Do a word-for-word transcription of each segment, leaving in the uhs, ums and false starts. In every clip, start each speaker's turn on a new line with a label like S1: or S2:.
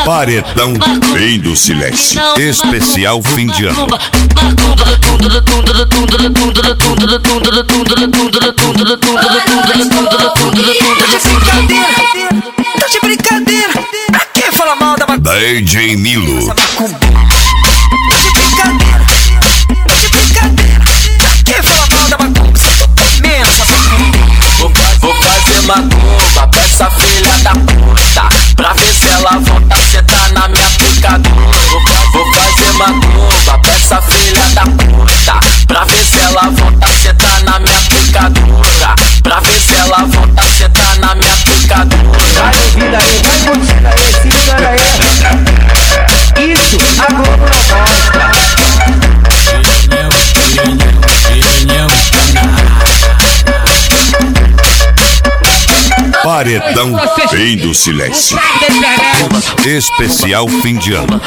S1: Paredão Rei do Silêncio, especial fim de ano.
S2: Tá de brincadeira, pra que fala mal da maconha?
S1: D J Nilo.
S2: Tá de brincadeira, tá de brincadeira, pra que fala mal da maconha? Cê tá comendo essa maconha.
S3: Vou, vou fazer macumba pra essa filha da puta, pra ver se ela volta a sentar na minha picadura. Vou, vou fazer macumba pra essa filha da puta, pra ver se ela volta a sentar na minha picadura. Pra ver se ela volta a sentar na minha picadura.
S4: Vai ouvindo aí, vai curtindo aí, se ligando aí. Isso, a Globo não mostra.
S1: Paredão Rei do Silêncio, especial fim de ano.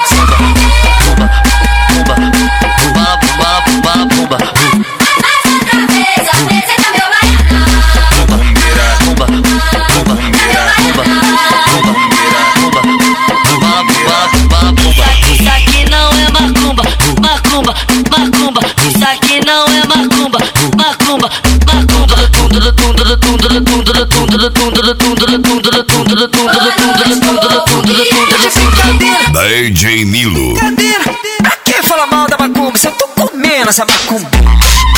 S5: Isso aqui não é macumba, macumba, macumba. Isso aqui não é macumba, macumba, macumba.
S1: D J Nilo.
S2: Brincadeira, pra que fala mal da macumba? Cê tá comendo essa macumba.